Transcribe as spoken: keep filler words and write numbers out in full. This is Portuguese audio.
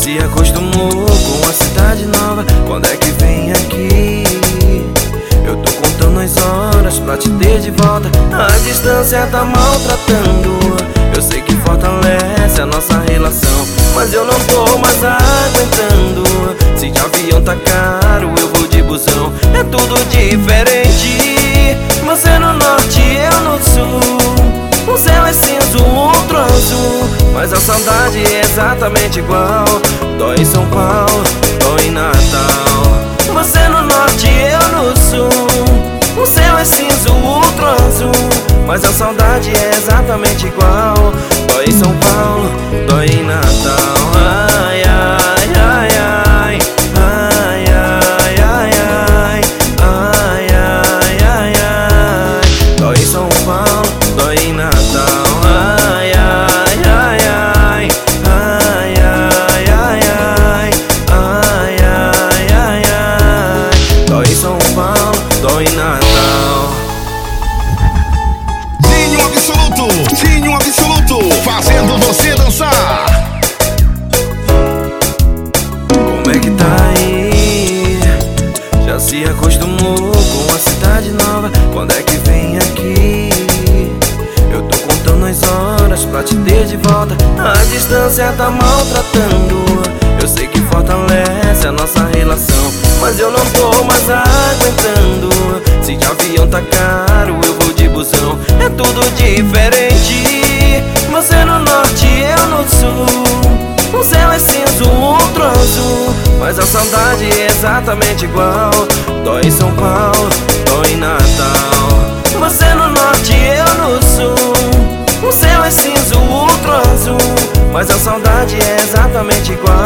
se acostumou com a cidade nova. Quando é que vem aqui? Eu tô contando as horas pra te ter de volta. A distância tá maltratando. Eu sei que fortalece a nossa relação, mas eu não tô mais aguentando. Se de avião tá caro, eu vou de busão. É tudo diferente. Você no norte, eu no sul. O céu é cinza, o outro azul, mas a saudade é exatamente igual. Dói em São Paulo, dói em Natal. Você no norte, eu no sul. O céu é cinza, o outro azul, mas a saudade é exatamente igual. Dói em São Paulo, dói em Natal. Ai, ai, ai, ai. Ai, ai, ai, ai. Ai, ai, ai, ai. Dói em São Paulo, dói em Natal. Ai, ai, ai, ai. Ai, ai, ai, ai. Ai, ai, ai, ai. Dói em São Paulo, dói em Natal. Dinho Absoluto, Dinho Absoluto, fazendo você dançar. Como é que tá aí? Já se acostumou com a cidade nova. Quando é que vem aqui? Eu tô contando as horas pra te ter de volta. A distância tá maltratando. Eu sei que fortalece a nossa relação, mas eu não tô mais aguentando. Se de avião tá caro, eu vou de busão. É tudo diferente. Você no norte, eu no sul. O céu é cinza, o outro azul, mas a saudade é exatamente igual. Dói em São Paulo, dói em Natal. Você no norte, eu no sul. O céu é cinza, o outro azul, mas a saudade é exatamente igual.